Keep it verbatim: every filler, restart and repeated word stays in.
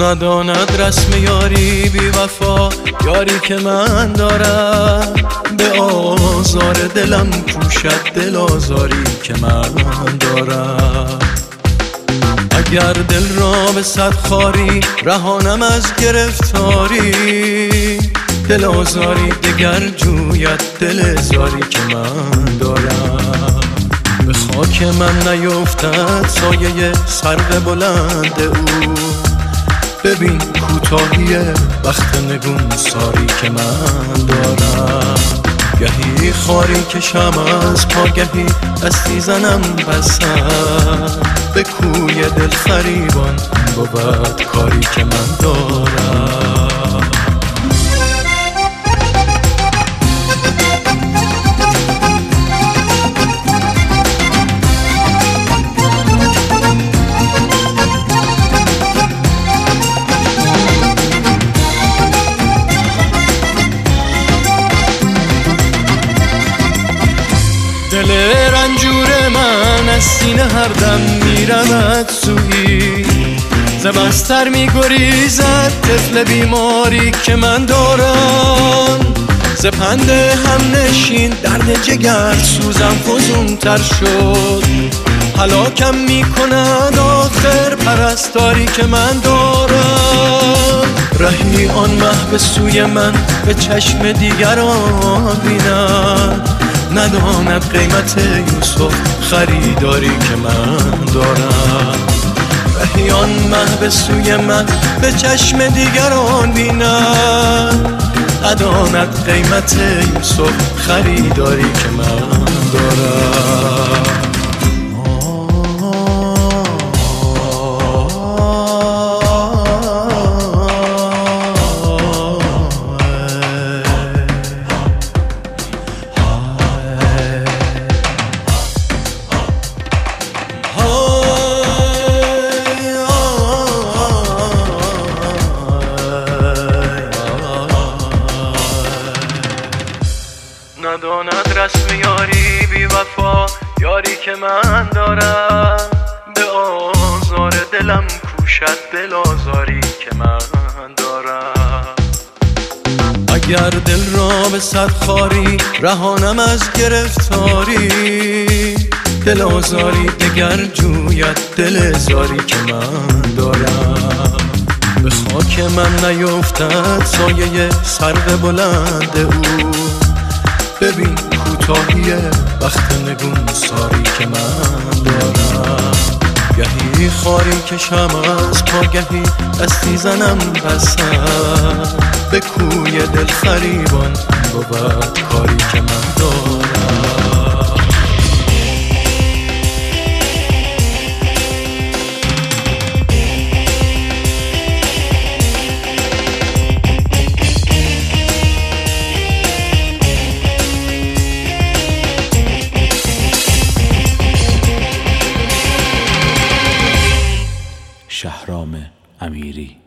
نداند رسم یاری بی وفا، یاری که من دارم به آزار دلم کوشد، دل آزاری که من دارم. اگر دل را به صد خاری رهانم از گرفتاری، دل آزاری دگر جوید دل زاری که من دارم. به خاک من نیفتد سایه سرو بلند او، ببین کوتاهی بخت نگون ساری که من دارم. گهی خاری کشم از پا، گهی دستی زنم بسم، به کوی دل فریبان بود کاری که من دارم. دل رنجور من از سینه هر دم میرود سویی، ز بستر میگریزد طفل بیماری که من دارم. ز پند هم نشین درد جگر سوزم فزون تر شد، هلاکم میکند آخر پرستاری که من دارم. رهی آن مه به سوی من به چشم دیگران بیند، نداند قیمت یوسف خریداری که من دارم. رهی آن مه به سوی من به چشم دیگران بیند، نداند قیمت یوسف خریداری که من دارم. نداند رسم یاری بی وفا، یاری که من دارم به آزار دلم کوشد، دل آزاری که من دارم. اگر دل را به صد خاری رهانم از گرفتاری، دل آزاری دگر جوید دل زاری که من دارم. به خاک من نیفتد سایه سرو بلند او، ببین کوتاهی بخت نگون ساری که من دارم. گهی خاری کشم از پا، گهی دستی زنم بسم، به کوی دل فریبان بود کاری که من دارم. شهرام امیری.